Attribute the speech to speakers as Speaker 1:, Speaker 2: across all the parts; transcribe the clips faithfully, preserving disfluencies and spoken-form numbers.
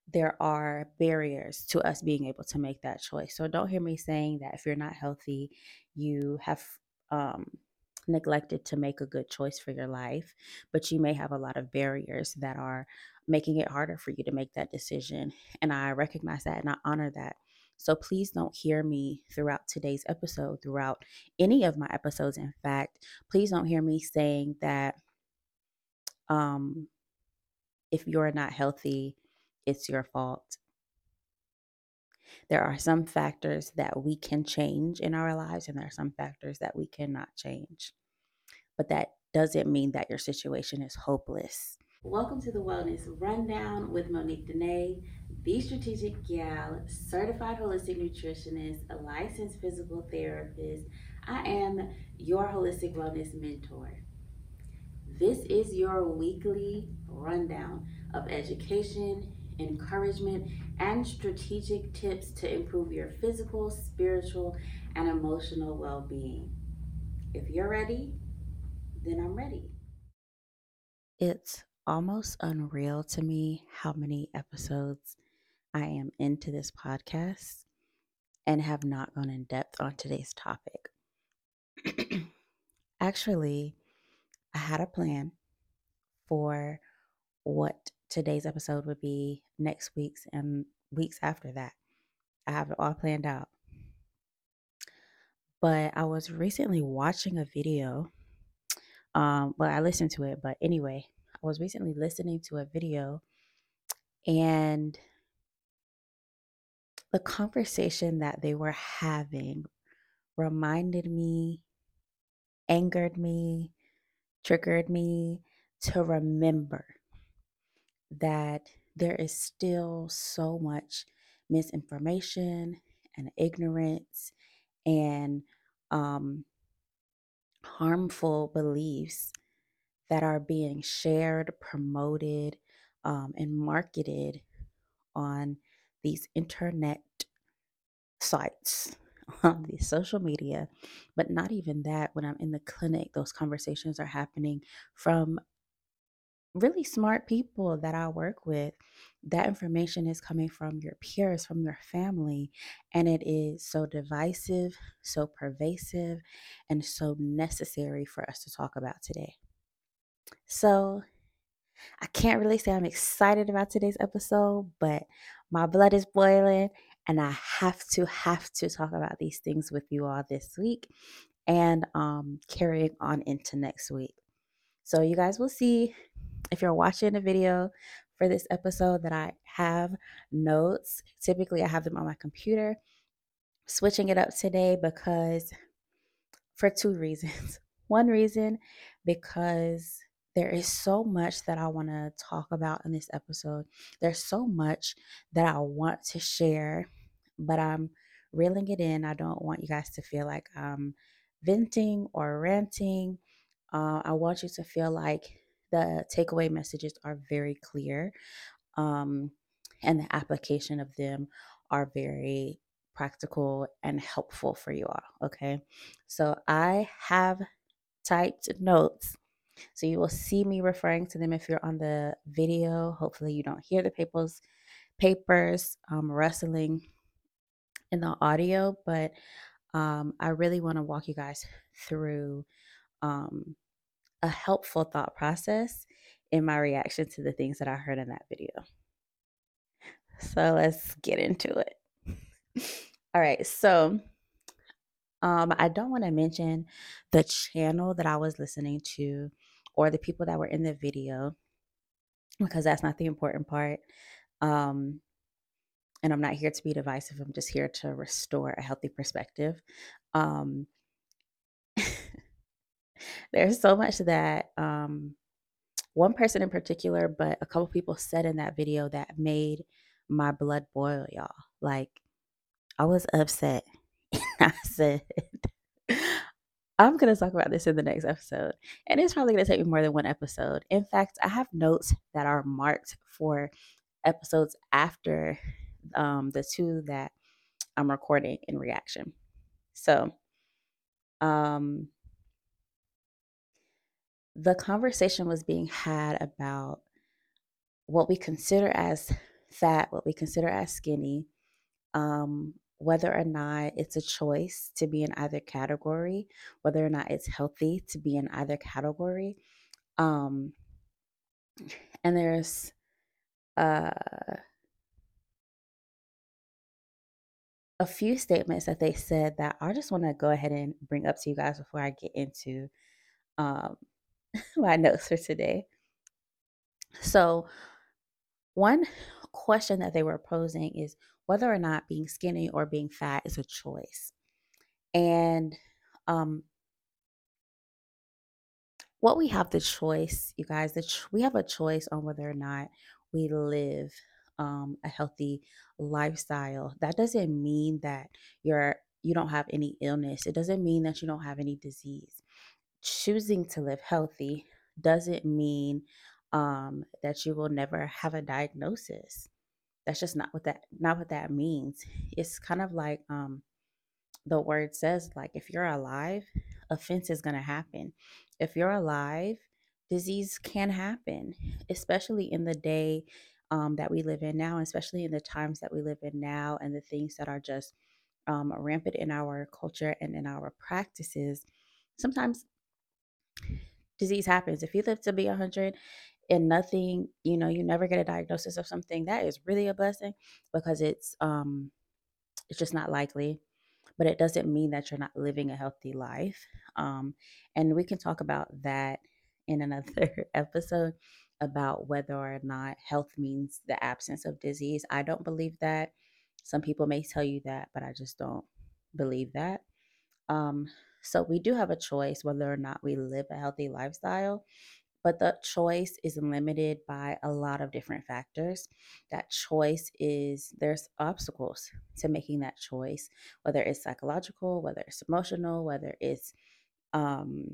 Speaker 1: there are barriers to us being able to make that choice. So don't hear me saying that if you're not healthy, you have um, neglected to make a good choice for your life, but you may have a lot of barriers that are making it harder for you to make that decision. And I recognize that and I honor that. So please don't hear me throughout today's episode, throughout any of my episodes. In fact, please don't hear me saying that um, if you're not healthy, it's your fault. There are some factors that we can change in our lives, and there are some factors that we cannot change. But that doesn't mean that your situation is hopeless. Welcome to the Wellness Rundown with Monique Dene, the strategic gal, certified holistic nutritionist, a licensed physical therapist. I am your holistic wellness mentor. This is your weekly rundown of education, encouragement, and strategic tips to improve your physical, spiritual, and emotional well being. If you're ready, then I'm ready. It's almost unreal to me how many episodes I am into this podcast and have not gone in depth on today's topic. Actually, I had a plan for what today's episode would be, next week's, and weeks after that. I have it all planned out. But I was recently watching a video. Um, well, I listened to it, but anyway, I was recently listening to a video, and the conversation that they were having reminded me, angered me, triggered me to remember that there is still so much misinformation and ignorance and um, harmful beliefs that are being shared, promoted, um, and marketed on these internet sites, on the social media. But not even that, when I'm in the clinic, those conversations are happening from really smart people that I work with. That information is coming from your peers, from your family, and it is so divisive, so pervasive, and so necessary for us to talk about today. So, I can't really say I'm excited about today's episode, but my blood is boiling and I have to have to talk about these things with you all this week and um carrying on into next week. So you guys will see if you're watching the video for this episode that I have notes. Typically I have them on my computer. Switching it up today because for two reasons. One reason, because there is so much that I want to talk about in this episode. There's so much that I want to share, but I'm reeling it in. I don't want you guys to feel like I'm venting or ranting. Uh, I want you to feel like the takeaway messages are very clear, um, and the application of them are very practical and helpful for you all. Okay. So I have typed notes. So you will see me referring to them if you're on the video. Hopefully, you don't hear the papers, papers um, rustling in the audio, but um, I really want to walk you guys through um, a helpful thought process in my reaction to the things that I heard in that video. So let's get into it. All right. So um, I don't want to mention the channel that I was listening to or the people that were in the video because that's not the important part. Um, and I'm not here to be divisive. I'm just here to restore a healthy perspective. Um, there's so much that um, one person in particular, but a couple people said in that video that made my blood boil, y'all. Like, I was upset. I said, I'm going to talk about this in the next episode. And it's probably going to take me more than one episode. In fact, I have notes that are marked for episodes after um, the two that I'm recording in reaction. So, um, the conversation was being had about what we consider as fat, what we consider as skinny, um, whether or not it's a choice to be in either category, whether or not it's healthy to be in either category. Um, and there's uh, a few statements that they said that I just want to go ahead and bring up to you guys before I get into um, my notes for today. So, one question that they were posing is whether or not being skinny or being fat is a choice. And um, what we have the choice, you guys, the ch- we have a choice on whether or not we live um, a healthy lifestyle. That doesn't mean that you're you don't have any illness. It doesn't mean that you don't have any disease. Choosing to live healthy doesn't mean um, that you will never have a diagnosis. That's just not what that not what that means. It's kind of like um, the word says, like, if you're alive, offense is going to happen. If you're alive, disease can happen, especially in the day um, that we live in now, especially in the times that we live in now, and the things that are just um, rampant in our culture and in our practices. Sometimes disease happens. If you live to be one hundred and nothing, you know, you never get a diagnosis of something, that is really a blessing, because it's um it's just not likely. But it doesn't mean that you're not living a healthy life. Um, and we can talk about that in another episode, about whether or not health means the absence of disease. I don't believe that. Some people may tell you that, but I just don't believe that. Um, so we do have a choice whether or not we live a healthy lifestyle, but the choice is limited by a lot of different factors. That choice is, there's obstacles to making that choice, whether it's psychological, whether it's emotional, whether it's um,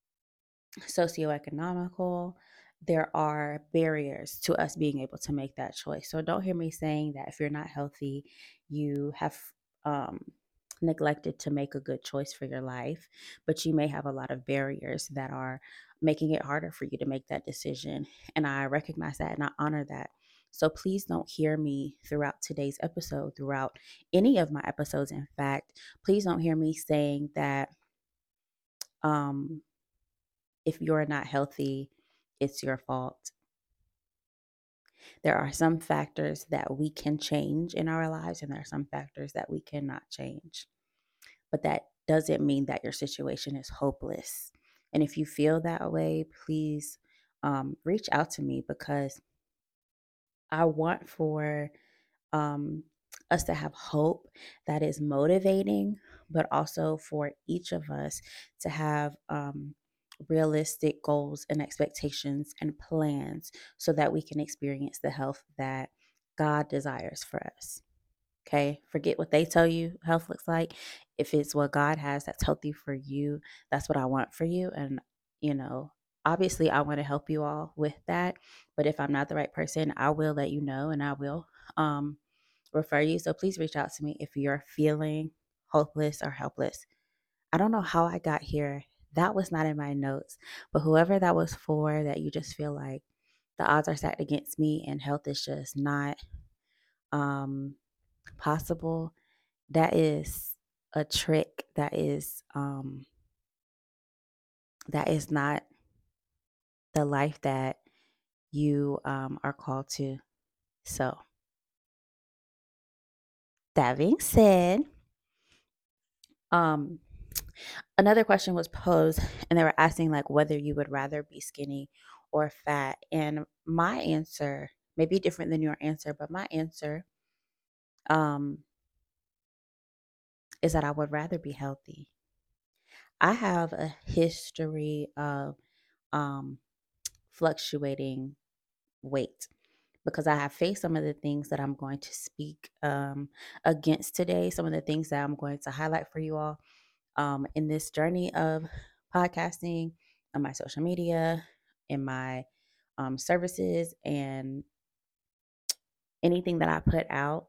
Speaker 1: socioeconomical. There are barriers to us being able to make that choice. So don't hear me saying that if you're not healthy, you have um, neglected to make a good choice for your life, but you may have a lot of barriers that are making it harder for you to make that decision. And I recognize that and I honor that. So please don't hear me throughout today's episode, throughout any of my episodes. In fact, please don't hear me saying that um, if you're not healthy, it's your fault. There are some factors that we can change in our lives, and there are some factors that we cannot change. But that doesn't mean that your situation is hopeless. And if you feel that way, please um, reach out to me, because I want for um, us to have hope that is motivating, but also for each of us to have um, realistic goals and expectations and plans so that we can experience the health that God desires for us. Okay, forget what they tell you health looks like. If it's what God has that's healthy for you, that's what I want for you. And, you know, obviously, I want to help you all with that. But if I'm not the right person, I will let you know, and I will um, refer you. So please reach out to me if you're feeling hopeless or helpless. I don't know how I got here. That was not in my notes, but whoever that was for, that you just feel like the odds are stacked against me and health is just not um, possible, that is a trick. That is um, that is not the life that you um, are called to. So that being said, um, another question was posed, and they were asking like whether you would rather be skinny or fat. And my answer may be different than your answer, but my answer um, is that I would rather be healthy. I have a history of um, fluctuating weight, because I have faced some of the things that I'm going to speak um, against today, some of the things that I'm going to highlight for you all um, in this journey of podcasting, on my social media, in my um, services, and anything that I put out.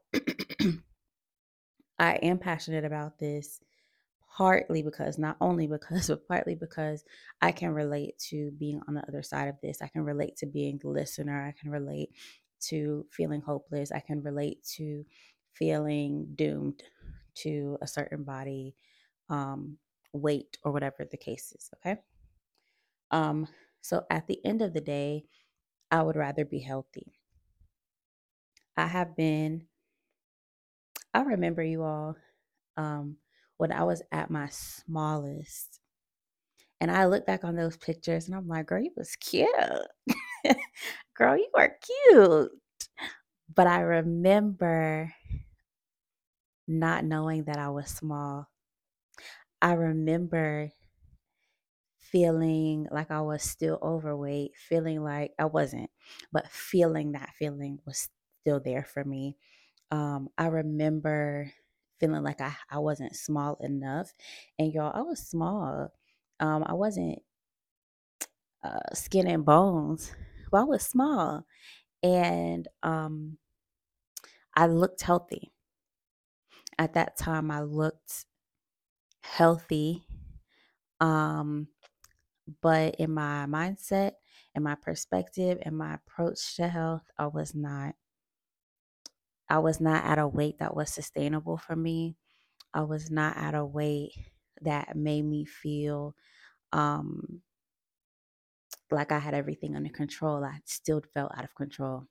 Speaker 1: I am passionate about this, partly because, not only because, but partly because I can relate to being on the other side of this. I can relate to being the listener. I can relate to feeling hopeless. I can relate to feeling doomed to a certain body, um, weight, or whatever the case is. Okay. Um, so at the end of the day, I would rather be healthy. I have been, I remember you all, um, when I was at my smallest, and I look back on those pictures and I'm like, girl, you was cute. Girl, you are cute. But I remember not knowing that I was small. I remember feeling like I was still overweight, feeling like I wasn't, but feeling that feeling was still there for me. Um, I remember feeling like I, I wasn't small enough. And y'all, I was small. Um, I wasn't uh, skin and bones, but I was small. And um, I looked healthy. At that time, I looked healthy. Um, but in my mindset and my perspective and my approach to health, I was not. I was not at a weight that was sustainable for me. I was not at a weight that made me feel um, like I had everything under control. I still felt out of control.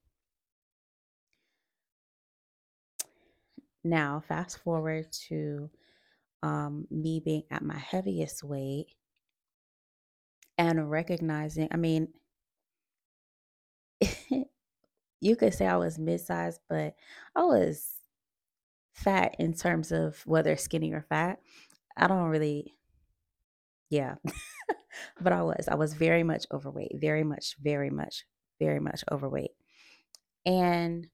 Speaker 1: Now, fast forward to um, me being at my heaviest weight and recognizing, I mean, you could say I was mid-sized, but I was fat in terms of whether skinny or fat. I don't really, yeah, but I was. I was very much overweight, very much, very much, very much overweight. And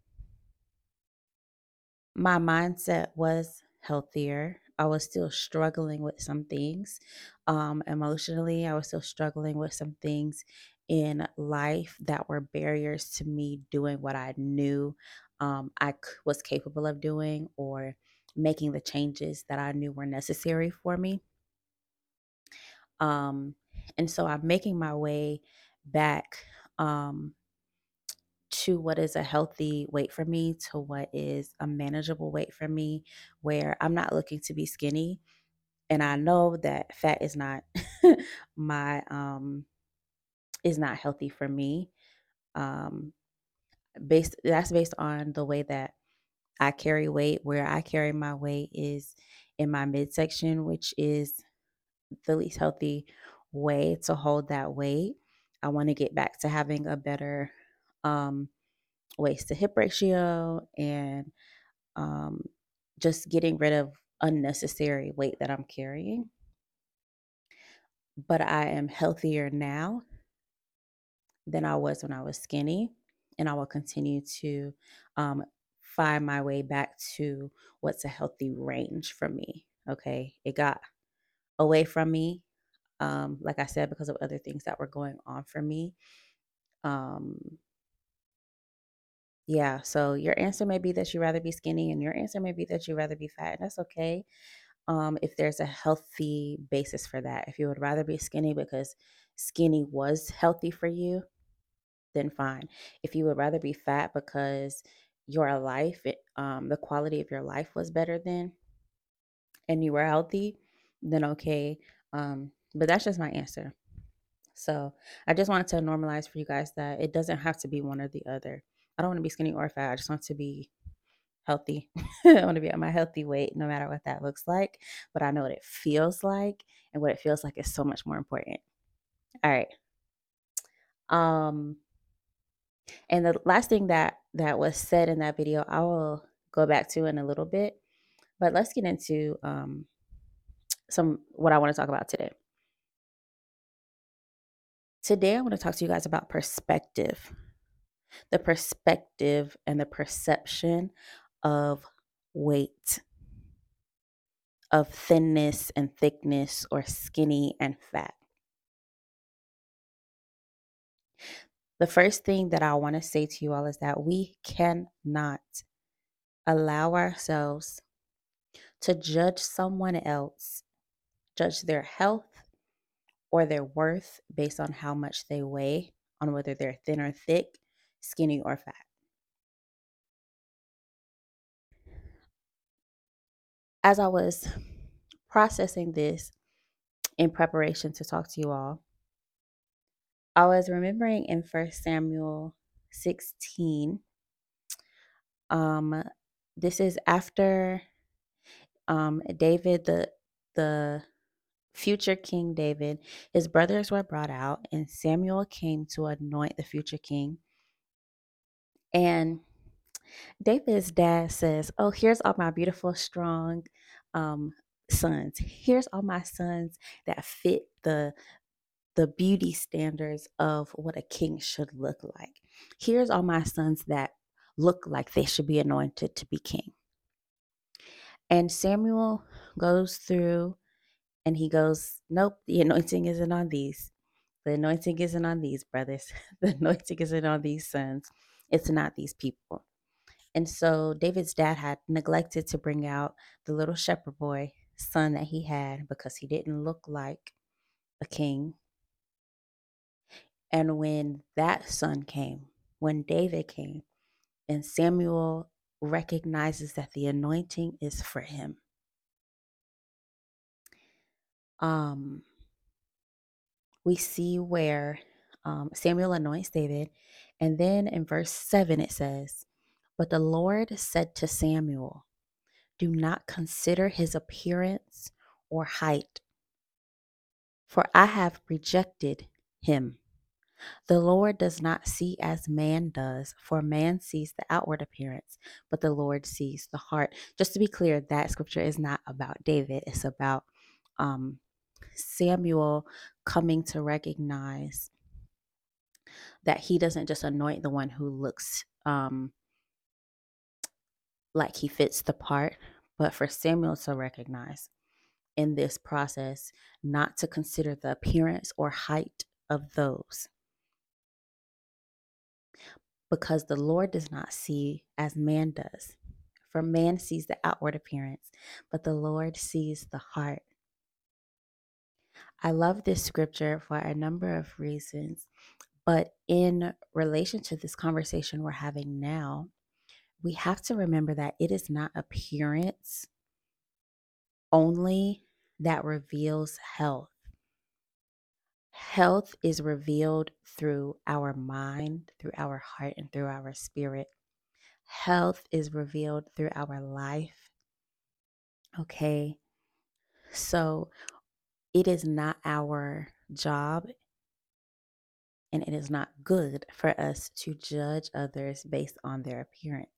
Speaker 1: my mindset was healthier. I was still struggling with some things um, emotionally. I was still struggling with some things in life that were barriers to me doing what I knew um, I c- was capable of doing or making the changes that I knew were necessary for me. Um, and so I'm making my way back um, to what is a healthy weight for me, to what is a manageable weight for me, where I'm not looking to be skinny. And I know that fat is not my um is not healthy for me. Um based That's based on the way that I carry weight. Where I carry my weight is in my midsection, which is the least healthy way to hold that weight. I want to get back to having a better um, waist to hip ratio and um, just getting rid of unnecessary weight that I'm carrying. But I am healthier now than I was when I was skinny. And I will continue to um, find my way back to what's a healthy range for me. Okay. It got away from me, um, like I said, because of other things that were going on for me. Um, yeah, so your answer may be that you rather be skinny, and your answer may be that you rather be fat, and that's okay. Um, if there's a healthy basis for that, if you would rather be skinny because skinny was healthy for you, then fine. If you would rather be fat because your life, it, um, the quality of your life was better then, and you were healthy, then okay. Um, but that's just my answer. So I just wanted to normalize for you guys that it doesn't have to be one or the other. I don't want to be skinny or fat. I just want to be healthy. I want to be at my healthy weight, no matter what that looks like. But I know what it feels like, and what it feels like is so much more important. All right. Um, and the last thing that that was said in that video, I will go back to in a little bit. But let's get into um some what I want to talk about today. Today, I want to talk to you guys about perspective, the perspective and the perception of weight, of thinness and thickness, or skinny and fat. The first thing that I want to say to you all is that we cannot allow ourselves to judge someone else, judge their health or their worth based on how much they weigh, on whether they're thin or thick, skinny or fat. As I was processing this in preparation to talk to you all, I was remembering in First Samuel sixteen. Um, this is after um, David, the the future King David, his brothers were brought out, and Samuel came to anoint the future king. And David's dad says, "Oh, here's all my beautiful, strong um, sons. Here's all my sons that fit the the beauty standards of what a king should look like. Here's all my sons that look like they should be anointed to be king." And Samuel goes through and he goes, "Nope, the anointing isn't on these. The anointing isn't on these brothers. The anointing isn't on these sons. It's not these people." And so David's dad had neglected to bring out the little shepherd boy son that he had because he didn't look like a king. And when that son came, when David came, and Samuel recognizes that the anointing is for him, um, we see where um, Samuel anoints David. And then in verse seven, it says, "But the Lord said to Samuel, 'Do not consider his appearance or height, for I have rejected him. The Lord does not see as man does, for man sees the outward appearance, but the Lord sees the heart.'" Just to be clear, that scripture is not about David. It's about um, Samuel coming to recognize that he doesn't just anoint the one who looks um, like he fits the part, but for Samuel to recognize in this process not to consider the appearance or height of those, because the Lord does not see as man does. For man sees the outward appearance, but the Lord sees the heart. I love this scripture for a number of reasons, but in relation to this conversation we're having now, we have to remember that it is not appearance only that reveals health. Health is revealed through our mind, through our heart, and through our spirit. Health is revealed through our life. Okay. So it is not our job and it is not good for us to judge others based on their appearance.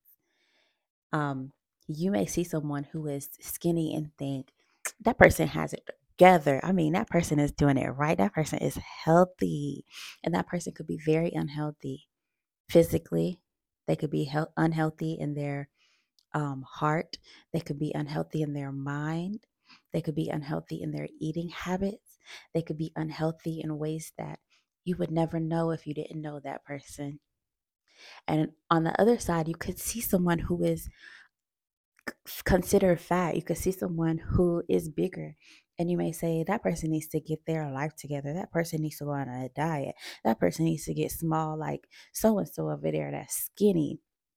Speaker 1: Um, you may see someone who is skinny and think that person has it together. I mean, that person is doing it right. That person is healthy. And that person could be very unhealthy physically. They could be he- unhealthy in their um, heart. They could be unhealthy in their mind. They could be unhealthy in their eating habits. They could be unhealthy in ways that you would never know if you didn't know that person. And on the other side, you could see someone who is considered fat. You could see someone who is bigger. And you may say, that person needs to get their life together. That person needs to go on a diet. That person needs to get small, like so and so over there that's skinny.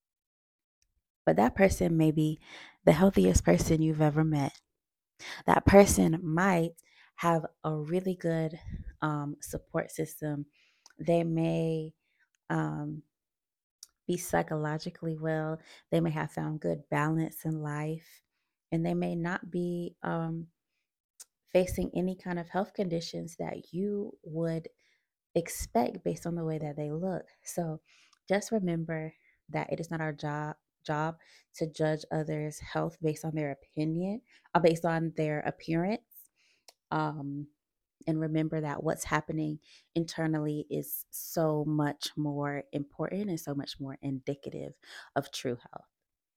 Speaker 1: But that person may be the healthiest person you've ever met. That person might have a really good um, support system. They may um, be psychologically well. They may have found good balance in life. And they may not be um, facing any kind of health conditions that you would expect based on the way that they look. So just remember that it is not our job job to judge others' health based on their opinion or based on their appearance. Um, and remember that what's happening internally is so much more important and so much more indicative of true health.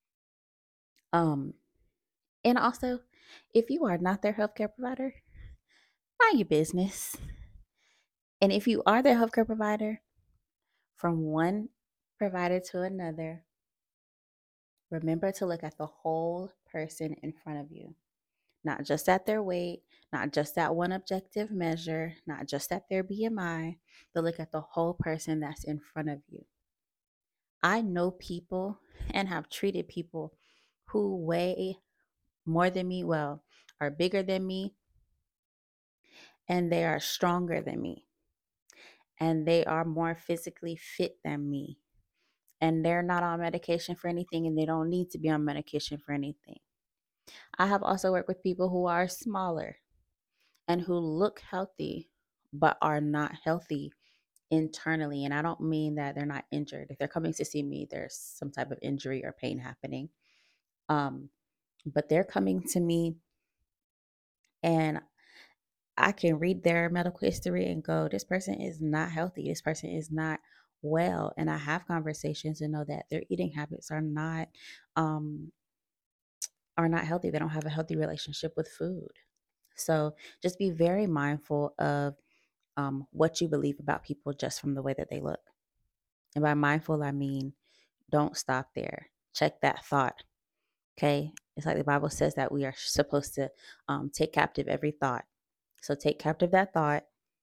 Speaker 1: Um, and also, if you are not their healthcare provider, mind your business. And if you are their healthcare provider, from one provider to another, remember to look at the whole person in front of you, not just at their weight, not just at one objective measure, not just at their B M I, but look at the whole person that's in front of you. I know people and have treated people who weigh more than me, well, are bigger than me, and they are stronger than me, and they are more physically fit than me, and they're not on medication for anything, and they don't need to be on medication for anything. I have also worked with people who are smaller and who look healthy but are not healthy internally. And I don't mean that they're not injured. If they're coming to see me, there's some type of injury or pain happening. Um, but they're coming to me, and I can read their medical history and go, this person is not healthy. This person is not well. And I have conversations and know that their eating habits are not um are not healthy. They don't have a healthy relationship with food. So just be very mindful of um, what you believe about people just from the way that they look. And by mindful, I mean don't stop there. Check that thought. Okay. It's like the Bible says that we are supposed to um, take captive every thought. So take captive that thought.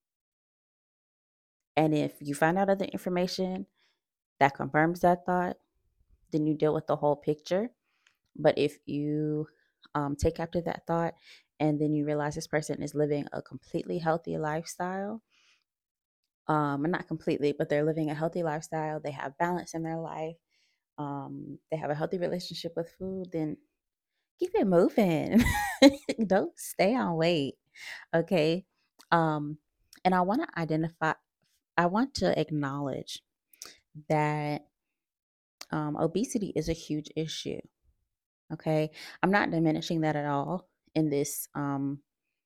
Speaker 1: And if you find out other information that confirms that thought, then you deal with the whole picture. But if you um, take captive that thought and then you realize this person is living a completely healthy lifestyle, um, and not completely, but they're living a healthy lifestyle, they have balance in their life, um, they have a healthy relationship with food, then keep it moving. Don't stay on weight. Okay. Um, and I want to identify, I want to acknowledge that um, obesity is a huge issue. Okay. I'm not diminishing that at all in this, um,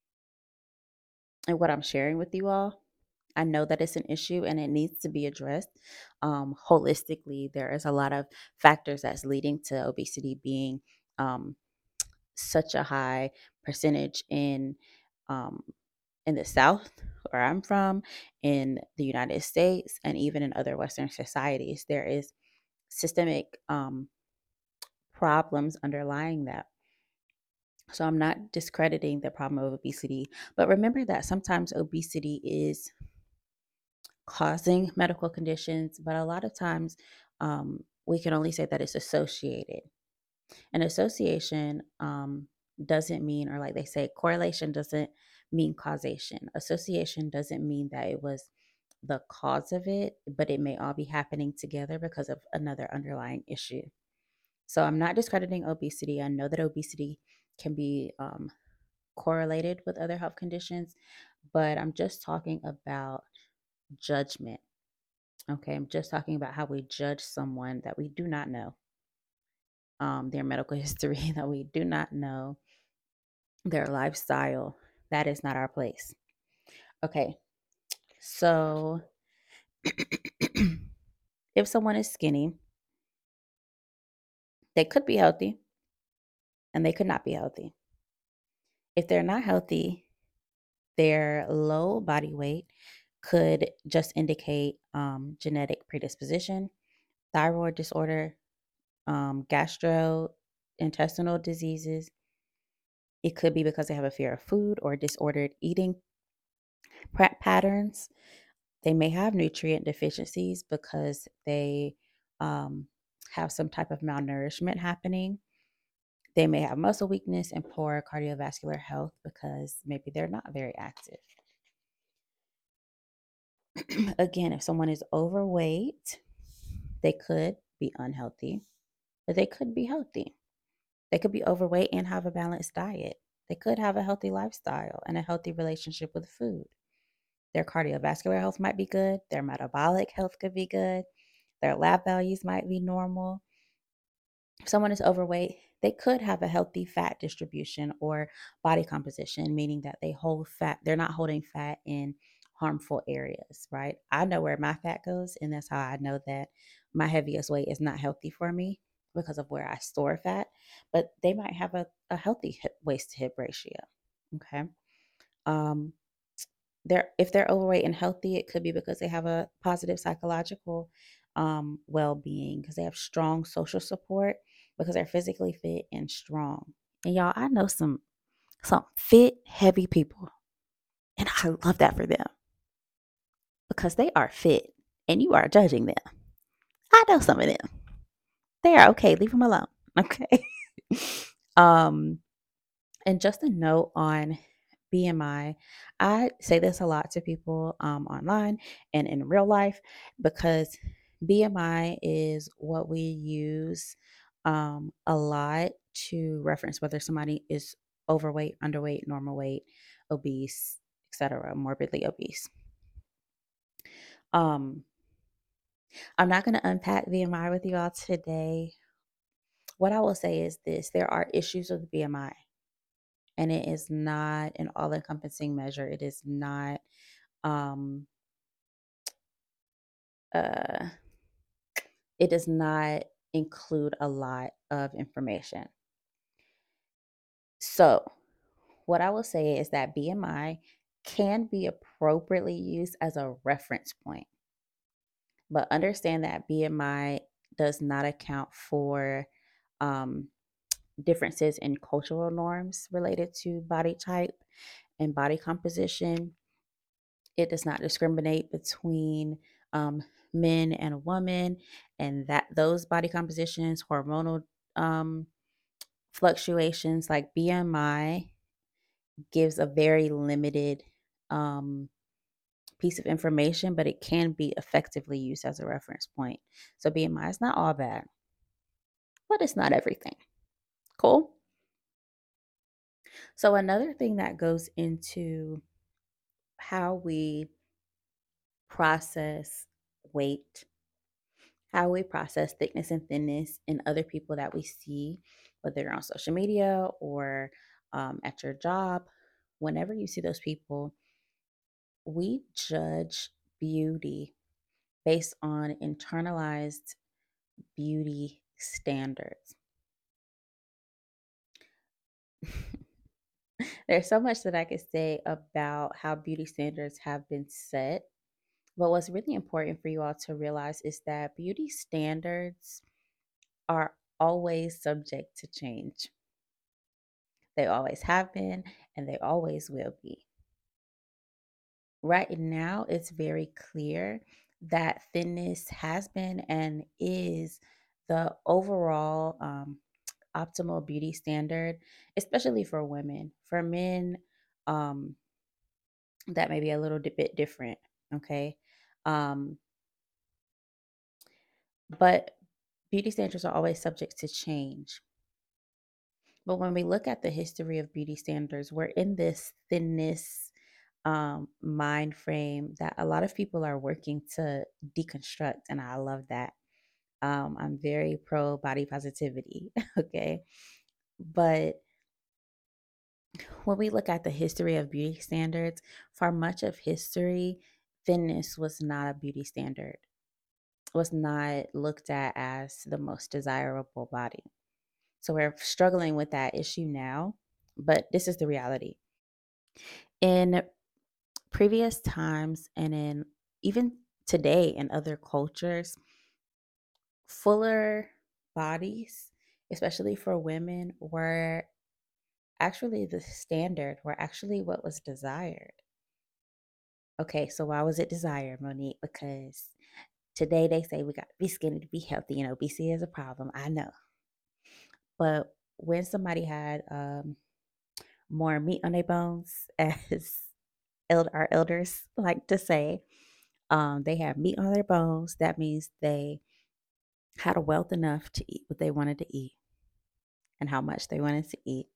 Speaker 1: in what I'm sharing with you all. I know that it's an issue and it needs to be addressed um, holistically. There is a lot of factors that's leading to obesity being um, such a high percentage in um, in the South, where I'm from, in the United States, and even in other Western societies. There is systemic um, problems underlying that. So I'm not discrediting the problem of obesity, but remember that sometimes obesity is causing medical conditions, but a lot of times um, we can only say that it's associated. And association um, doesn't mean, or like they say, correlation doesn't mean causation. Association doesn't mean that it was the cause of it, but it may all be happening together because of another underlying issue. So I'm not discrediting obesity. I know that obesity can be um, correlated with other health conditions, but I'm just talking about judgment. Okay, I'm just talking about how we judge someone that we do not know, um, their medical history, that we do not know, their lifestyle. That is not our place. Okay, so if someone is skinny, they could be healthy and they could not be healthy. If they're not healthy, their low body weight could just indicate um, genetic predisposition, thyroid disorder, um, gastrointestinal diseases. It could be because they have a fear of food or disordered eating pa- patterns. They may have nutrient deficiencies because they um, have some type of malnourishment happening. They may have muscle weakness and poor cardiovascular health because maybe they're not very active. Again, if someone is overweight, they could be unhealthy, but they could be healthy. They could be overweight and have a balanced diet. They could have a healthy lifestyle and a healthy relationship with food. Their cardiovascular health might be good. Their metabolic health could be good. Their lab values might be normal. If someone is overweight, they could have a healthy fat distribution or body composition, meaning that they hold fat, they're not holding fat in harmful areas, right? I know where my fat goes, and that's how I know that my heaviest weight is not healthy for me because of where I store fat, but they might have a, a healthy hip, waist to hip ratio. Okay. Um, they're if they're overweight and healthy, it could be because they have a positive psychological um, well-being, because they have strong social support, because they're physically fit and strong. And y'all, I know some some fit, heavy people, and I love that for them because they are fit, and you are judging them. I know some of them. They are okay. Leave them alone. Okay. um. And just a note on B M I, I I say this a lot to people um, online and in real life because B M I is what we use um, a lot to reference whether somebody is overweight, underweight, normal weight, obese, et cetera, morbidly obese. Um, I'm not going to unpack B M I with you all today. What I will say is this: there are issues with B M I, and it is not an all encompassing measure. It is not, um, uh, it does not include a lot of information. So, what I will say is that B M I can be appropriately used as a reference point, but understand that B M I does not account for um, differences in cultural norms related to body type and body composition. It does not discriminate between um, men and women, and that those body compositions, hormonal um, fluctuations like B M I gives a very limited um, piece of information, but it can be effectively used as a reference point. So B M I is not all bad, but it's not everything. Cool. So another thing that goes into how we process weight, how we process thickness and thinness in other people that we see, whether you're on social media or um, at your job. Whenever you see those people, we judge beauty based on internalized beauty standards. There's so much that I could say about how beauty standards have been set. But what's really important for you all to realize is that beauty standards are always subject to change. They always have been and they always will be. Right now, it's very clear that thinness has been and is the overall um, optimal beauty standard, especially for women. For men, um, that may be a little di- bit different. Okay. Um, but beauty standards are always subject to change. But when we look at the history of beauty standards, we're in this thinness um, mind frame that a lot of people are working to deconstruct. And I love that. Um, I'm very pro body positivity. Okay. But when we look at the history of beauty standards, for much of history, thinness was not a beauty standard, was not looked at as the most desirable body. So we're struggling with that issue now, but this is the reality. In previous times and in even today in other cultures, fuller bodies, especially for women, were actually the standard, were actually what was desired. Okay, so why was it desired, Monique? Because today they say we got to be skinny to be healthy, and obesity is a problem. I know. But when somebody had um, more meat on their bones, as eld- our elders like to say, um, they have meat on their bones. That means they had a wealth enough to eat what they wanted to eat and how much they wanted to eat.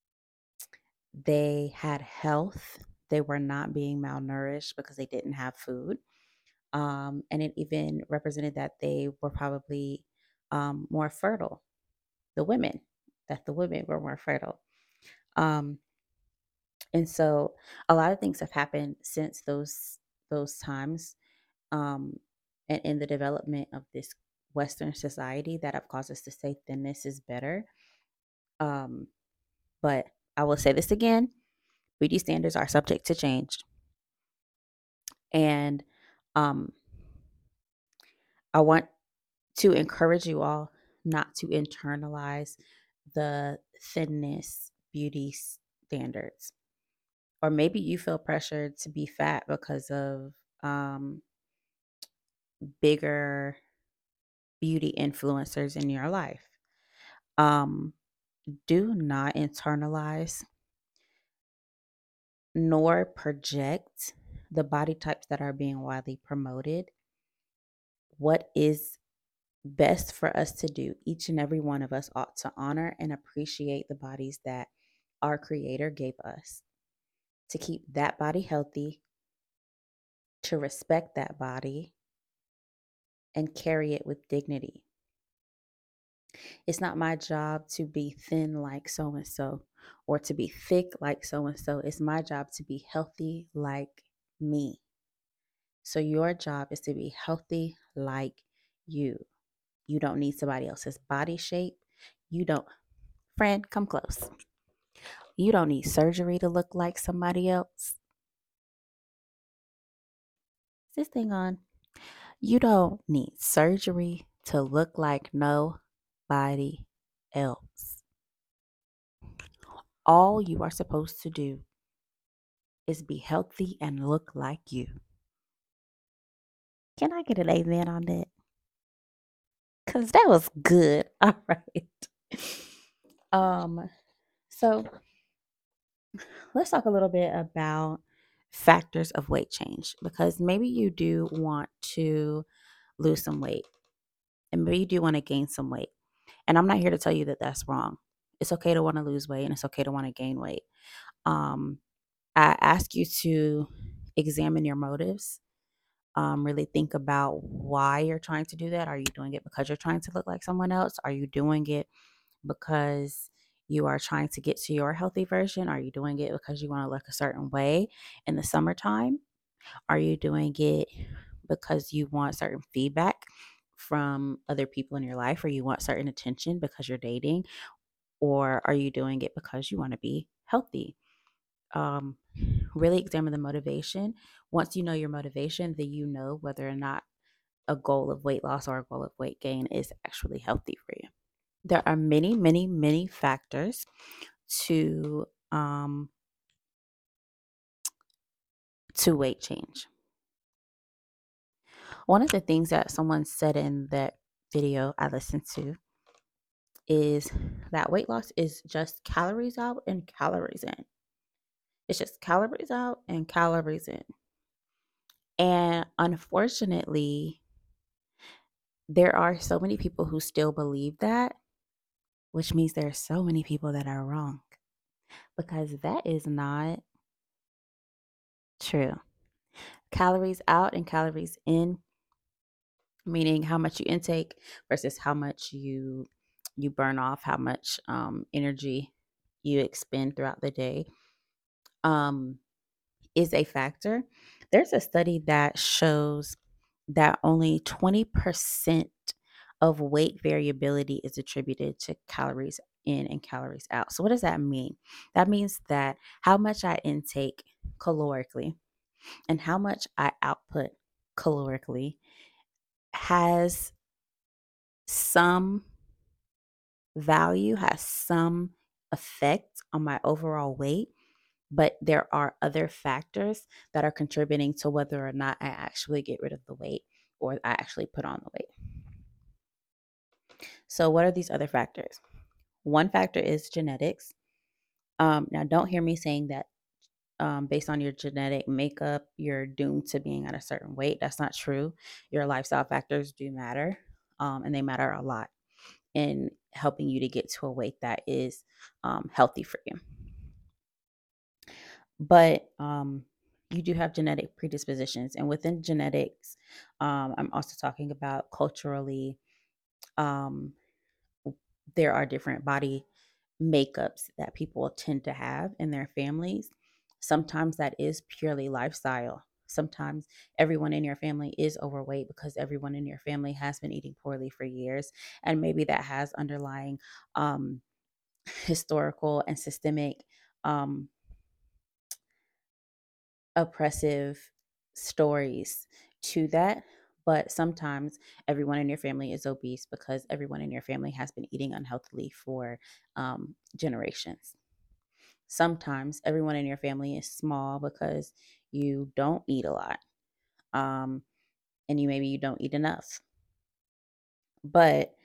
Speaker 1: They had health. They were not being malnourished because they didn't have food. Um, and it even represented that they were probably um, more fertile. The women, that the women were more fertile. Um, and so a lot of things have happened since those those times, um, and in the development of this Western society that have caused us to say thinness is better. Um, but I will say this again: beauty standards are subject to change, and um, I want to encourage you all not to internalize the thinness beauty standards. Or maybe you feel pressured to be fat because of um, bigger beauty influencers in your life. Um, do not internalize. nor project the body types that are being widely promoted. What is best for us to do? Each and every one of us ought to honor and appreciate the bodies that our Creator gave us, to keep that body healthy, to respect that body, and carry it with dignity. It's not my job to be thin like so and so or to be thick like so and so. It's my job to be healthy like me. So your job is to be healthy like you. You don't need somebody else's body shape. You don't, friend, come close. You don't need surgery to look like somebody else. Is this thing on? You don't need surgery to look like nobody else. All you are supposed to do is be healthy and look like you. Can I get an amen on that? Because that was good. All right. Um, so let's talk a little bit about factors of weight change, because maybe you do want to lose some weight and maybe you do want to gain some weight. And I'm not here to tell you that that's wrong. It's okay to want to lose weight and it's okay to want to gain weight. Um, I ask you to examine your motives. Um, really think about why you're trying to do that. Are you doing it because you're trying to look like someone else? Are you doing it because you are trying to get to your healthy version? Are you doing it because you want to look a certain way in the summertime? Are you doing it because you want certain feedback from other people in your life, or you want certain attention because you're dating? Or are you doing it because you want to be healthy? Um, really examine the motivation. Once you know your motivation, then you know whether or not a goal of weight loss or a goal of weight gain is actually healthy for you. There are many, many, many factors to um, to weight change. One of the things that someone said in that video I listened to is that weight loss is just calories out and calories in. It's just calories out and calories in. And unfortunately, there are so many people who still believe that, which means there are so many people that are wrong, because that is not true. Calories out and calories in, meaning how much you intake versus how much you you burn off, how much um, energy you expend throughout the day, um, is a factor. There's a study that shows that only twenty percent of weight variability is attributed to calories in and calories out. So, what does that mean? That means that how much I intake calorically and how much I output calorically has some value, has some effect on my overall weight, but there are other factors that are contributing to whether or not I actually get rid of the weight or I actually put on the weight. So, what are these other factors? One factor is genetics. Um, now, don't hear me saying that um, based on your genetic makeup, you're doomed to being at a certain weight. That's not true. Your lifestyle factors do matter, um, and they matter a lot in helping you to get to a weight that is um, healthy for you. But um, you do have genetic predispositions, and within genetics, um, I'm also talking about culturally. Um, there are different body makeups that people tend to have in their families. Sometimes that is purely lifestyle. Sometimes everyone in your family is overweight because everyone in your family has been eating poorly for years. And maybe that has underlying um, historical and systemic um, oppressive stories to that. But sometimes everyone in your family is obese because everyone in your family has been eating unhealthily for um, generations. Sometimes everyone in your family is small because you don't eat a lot, um, and you maybe you don't eat enough. But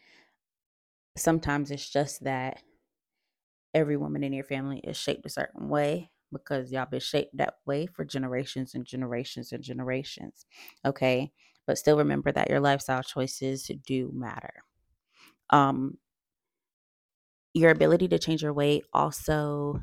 Speaker 1: sometimes it's just that every woman in your family is shaped a certain way. because y'all been shaped that way for generations and generations and generations. Okay. But still remember that your lifestyle choices do matter. Um, your ability to change your weight also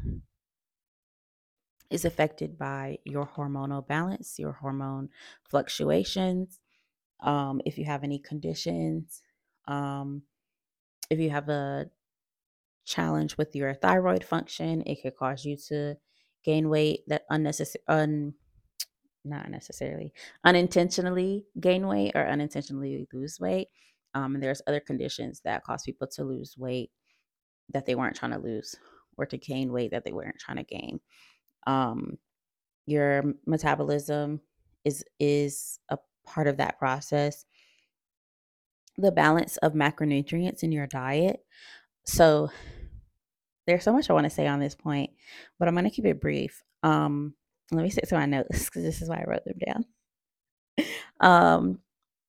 Speaker 1: is affected by your hormonal balance, your hormone fluctuations. Um, if you have any conditions, um, if you have a challenge with your thyroid function, it could cause you to gain weight that unnecessary, un, not necessarily, unintentionally gain weight or unintentionally lose weight. Um, and there's other conditions that cause people to lose weight that they weren't trying to lose, or to gain weight that they weren't trying to gain. Um, your metabolism is is a part of that process. The balance of macronutrients in your diet. So there's so much I want to say on this point, but I'm going to keep it brief. Um, let me stick to my notes because this is why I wrote them down. Um,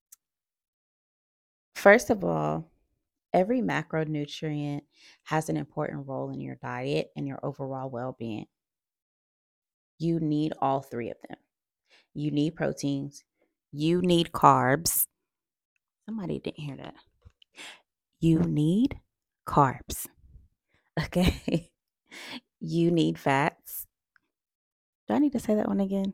Speaker 1: first of all, every macronutrient has an important role in your diet and your overall well being. You need all three of them. You need proteins, you need carbs. Somebody didn't hear that. You need carbs. Okay. You need fats. Do I need to say that one again?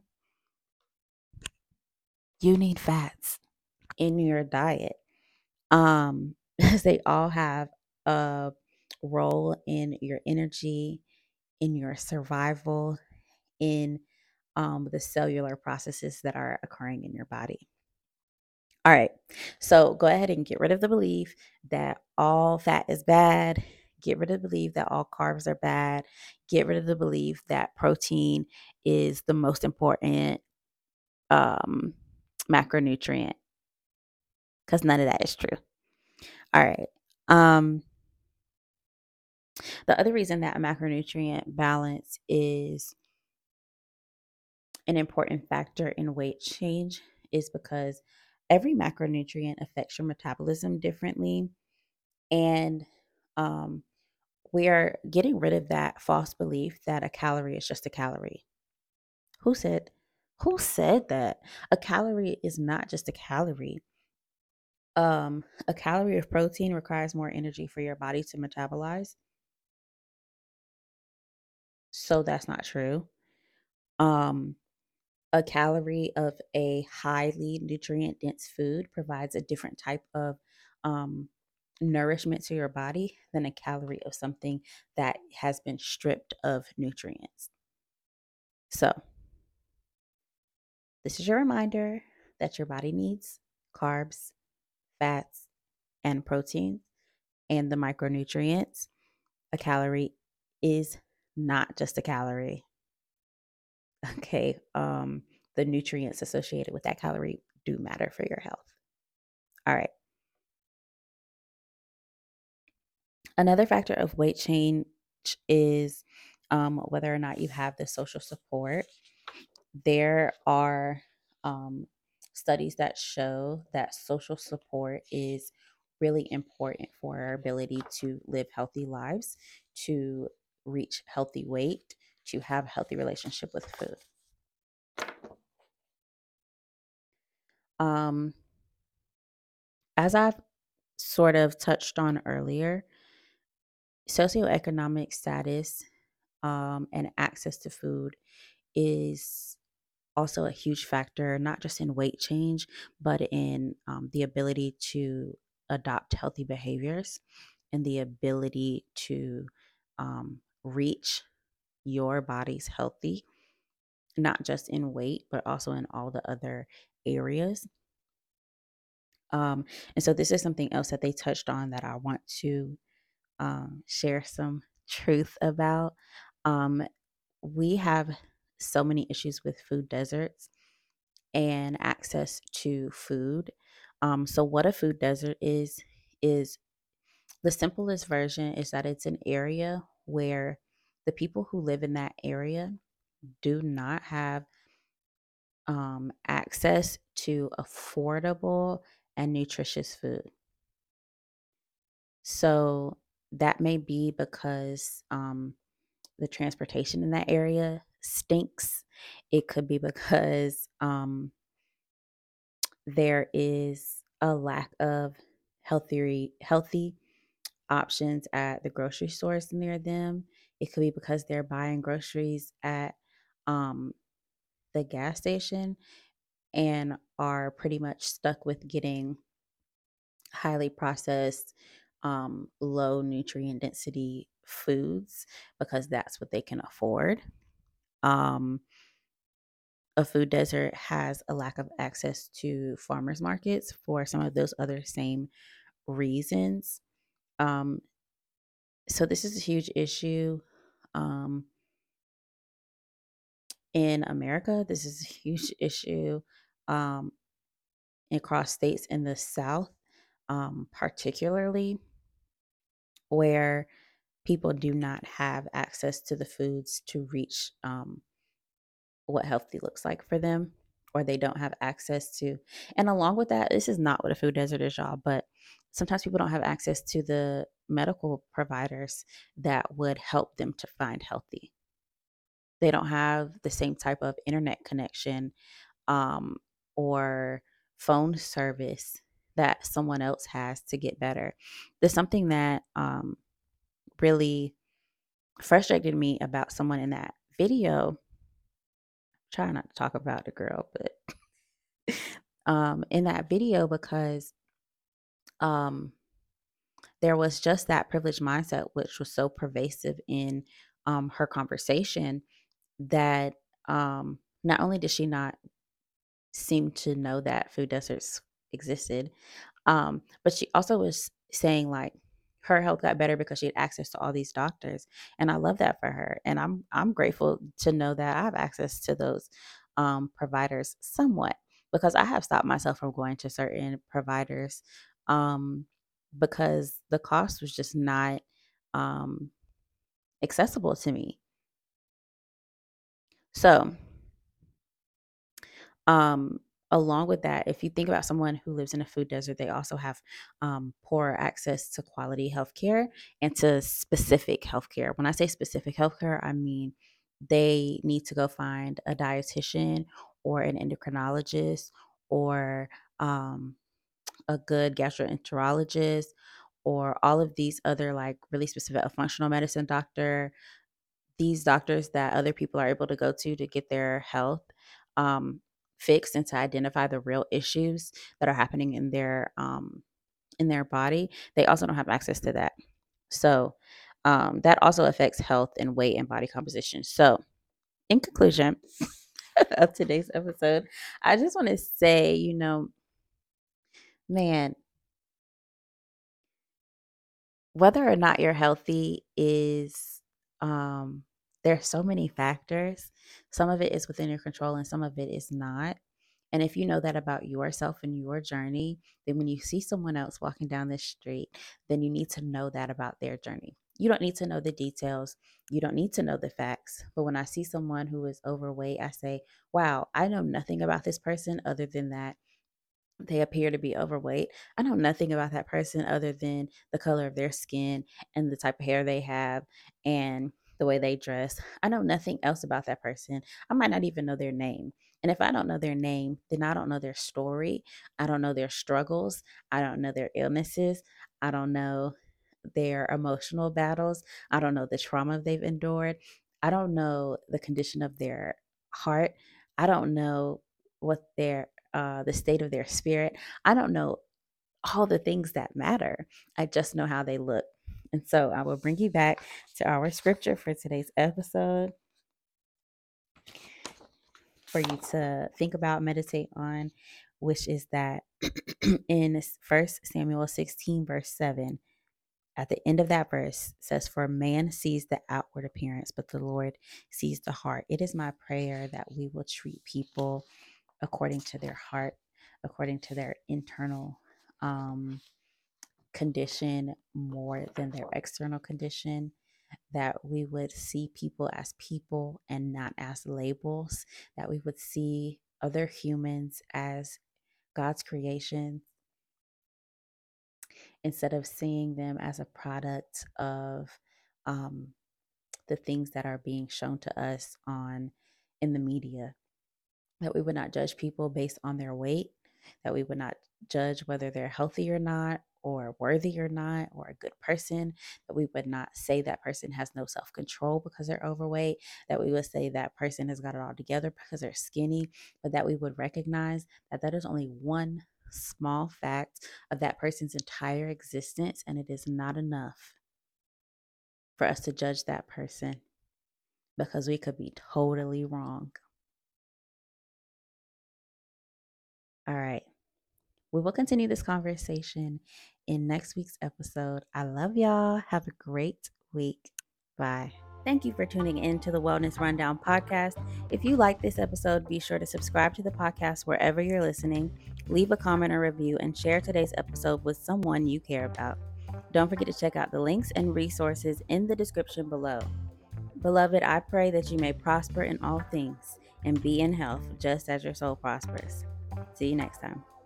Speaker 1: You need fats in your diet. Um, because they all have a role in your energy, in your survival, in um, the cellular processes that are occurring in your body. All right. So go ahead and get rid of the belief that all fat is bad. Get rid of the belief that all carbs are bad. Get rid of the belief that protein is the most important um, macronutrient, because none of that is true. All right. Um, the other reason that a macronutrient balance is an important factor in weight change is because every macronutrient affects your metabolism differently. And um, we are getting rid of that false belief that a calorie is just a calorie. Who said who said that? A calorie is not just a calorie. Um, a calorie of protein requires more energy for your body to metabolize. So that's not true. Um, a calorie of a highly nutrient dense food provides a different type of um, nourishment to your body than a calorie of something that has been stripped of nutrients. So, this is your reminder that your body needs carbs, fats, and protein, and the micronutrients. A calorie is not just a calorie. Okay. Um, the nutrients associated with that calorie do matter for your health. All right. Another factor of weight change is um, whether or not you have the social support. There are um, studies that show that social support is really important for our ability to live healthy lives, to reach healthy weight, to have a healthy relationship with food. Um, as I've sort of touched on earlier, socioeconomic status um, and access to food is also a huge factor, not just in weight change, but in um, the ability to adopt healthy behaviors and the ability to um, reach your body's healthy, not just in weight, but also in all the other areas. Um, and so, this is something else that they touched on that I want to um, share some truth about. Um, we have so many issues with food deserts and access to food. Um, so, what a food desert is, is the simplest version is that it's an area where the people who live in that area do not have um, access to affordable and nutritious food. So, that may be because um, the transportation in that area stinks. It could be because um, there is a lack of healthy healthy options at the grocery stores near them. It could be because they're buying groceries at um, the gas station and are pretty much stuck with getting highly processed, um, low nutrient density foods because that's what they can afford. Um, a food desert has a lack of access to farmers markets for some of those other same reasons. Um, so this is a huge issue um, in America. This is a huge issue um, across states in the South, um, particularly where people do not have access to the foods to reach um, what healthy looks like for them, or they don't have access to. And along with that, this is not what a food desert is, y'all, but sometimes people don't have access to the medical providers that would help them to find healthy. They don't have the same type of internet connection um, or phone service that someone else has to get better. There's something that um, really frustrated me about someone in that video. Try not to talk about the girl, but um, in that video because um, there was just that privileged mindset, which was so pervasive in um, her conversation that um, not only did she not seem to know that food deserts existed, Um, but she also was saying like her health got better because she had access to all these doctors. And I love that for her. And I'm I'm grateful to know that I have access to those um providers somewhat because I have stopped myself from going to certain providers um because the cost was just not um accessible to me. So Um, along with that, if you think about someone who lives in a food desert, they also have um, poor access to quality healthcare and to specific healthcare. When I say specific healthcare, I mean they need to go find a dietitian or an endocrinologist or um, a good gastroenterologist or all of these other like really specific a functional medicine doctor, these doctors that other people are able to go to to get their health um, fixed and to identify the real issues that are happening in their um, in their body. They also don't have access to that. So um, that also affects health and weight and body composition. So in conclusion of today's episode, I just want to say, you know, man, whether or not you're healthy is um there's so many factors. Some of it is within your control and some of it is not. And if you know that about yourself and your journey, then when you see someone else walking down the street, then you need to know that about their journey. You don't need to know the details. You don't need to know the facts. But when I see someone who is overweight, I say, wow, I know nothing about this person other than that they appear to be overweight. I know nothing about that person other than the color of their skin and the type of hair they have and the way they dress. I know nothing else about that person. I might not even know their name. And if I don't know their name, then I don't know their story. I don't know their struggles. I don't know their illnesses. I don't know their emotional battles. I don't know the trauma they've endured. I don't know the condition of their heart. I don't know what their uh, the state of their spirit. I don't know all the things that matter. I just know how they look. And so I will bring you back to our scripture for today's episode for you to think about, meditate on, which is that in First Samuel sixteen, verse seven, at the end of that verse says, for man sees the outward appearance, but the Lord sees the heart. It is my prayer that we will treat people according to their heart, according to their internal um, condition more than their external condition, that we would see people as people and not as labels, that we would see other humans as God's creation instead of seeing them as a product of um, the things that are being shown to us on in the media, that we would not judge people based on their weight, that we would not judge whether they're healthy or not, or worthy or not, or a good person, that we would not say that person has no self control because they're overweight, that we would say that person has got it all together because they're skinny, but that we would recognize that that is only one small fact of that person's entire existence, and it is not enough for us to judge that person because we could be totally wrong. All right. We will continue this conversation in next week's episode. I love y'all. Have a great week. Bye. Thank you for tuning in to the Wellness Rundown podcast. If you like this episode, be sure to subscribe to the podcast wherever you're listening, leave a comment or review, and share today's episode with someone you care about. Don't forget to check out the links and resources in the description below. Beloved, I pray that you may prosper in all things and be in health just as your soul prospers. See you next time.